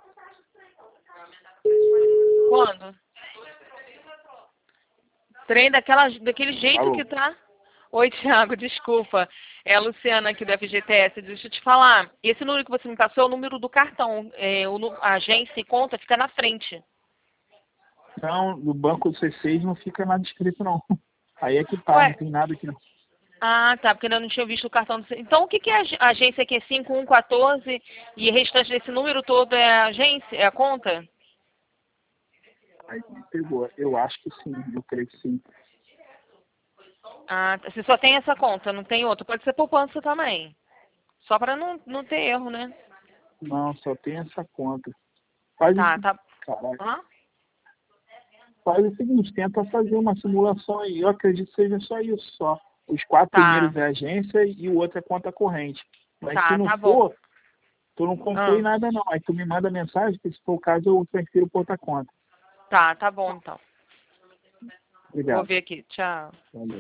Quando? Trem daquele jeito Alô? que tá. Oi, Thiago, desculpa. É a Luciana aqui do FGTS. Deixa eu te falar. Esse número que você me passou é o número do cartão. A agência e conta fica na frente. Não, no banco do C6 não fica nada escrito, não. Aí é que tá, não Ué? tem nada aqui, não. Ah, tá, porque eu não tinha visto o cartão do... Então, o que que é a agência aqui? É 5114 e o restante desse número todo é a agência? É a conta? Aí me pegou. Eu acho que sim, eu creio que sim. Ah, você só tem essa conta, não tem outra. Pode ser poupança também. Só para não ter erro, né? Não, só tem essa conta. Faz, Tá. caraca, Hã? faz o seguinte, tenta fazer uma simulação aí. Eu acredito que seja só isso, só. Os 4 Tá, primeiros é agência e o outro é conta corrente. Mas se não tá bom. for, tu não conclui Ah, nada não. Aí tu me manda mensagem, que se for o caso eu transfiro para outra conta. tá bom então. Vou Obrigado. ver aqui. Tchau. Valeu.